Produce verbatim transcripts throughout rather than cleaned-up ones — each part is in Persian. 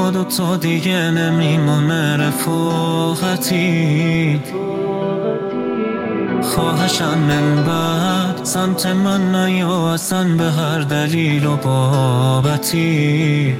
ما دوتا دیگه نمیمونه رفاقتی. خواهشم من بعد سمت من نیا اصلا به هر دلیل و بابتی.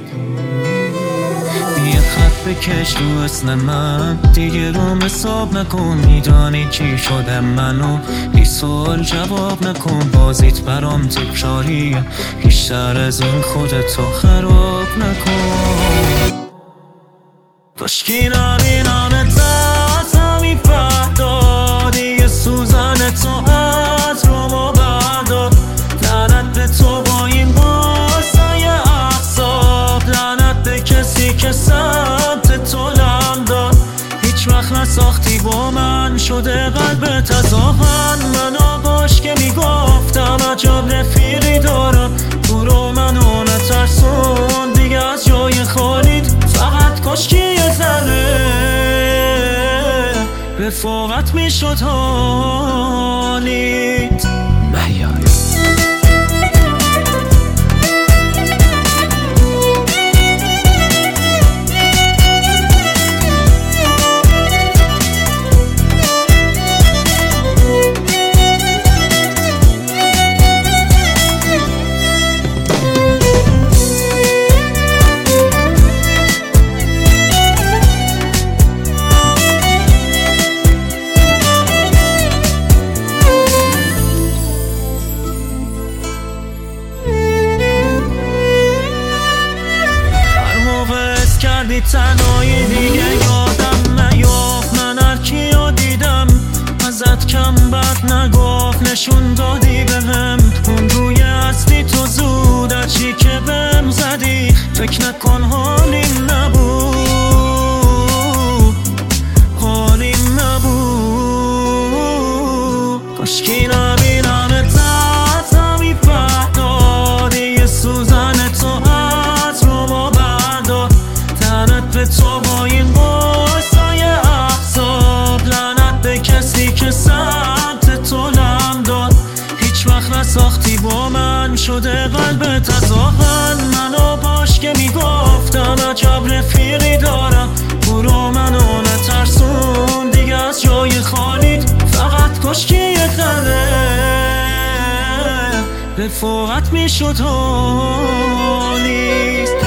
یه خط بکش رو اسم من دیگه رو حساب نکن، میدانی کی شده منو بی سوال جواب نکن. بازیت برام تکراریه بیشتر از این خودتو خراب نکن. کاشکی نبینمت از همین فردا دیگه سوزن تو از رومو بردار. لعنت به تو با این بازای احساب، لعنت به کسی که سمت تو لم داد. هیچ وقت نساختی با من شده قلبت از آهن. منو باش که میگفتم عجب رفیقی دارم، برو منو نترسون دیگه از جای خالیت. فقط کاشکی یه ذره رفاقت میشد حالیت. کردی تنهایی دیگه یادم نیافت، من هر کیو دیدم ازت کم بد نگفت. نشون دادی بهم اون روی هستی تو زود چی که بهم زدی. فکر نکن حالیم نبود حالیم نبود. کاشکی نبینمت از همین فردا دیگه سوزن تو از رومو بردار. لعنت به تو با این بازای احساب، لعنت به کسی که سمت تو لم داد. هیچ وقت نساختی با من شده قلبت از آهن. منو باش که میگفتم عجب رفیقی دارم، برو منو نترسون دیگه از جای خالیت. فقط کاشکی یه ذره رفاقت میشد حالیت.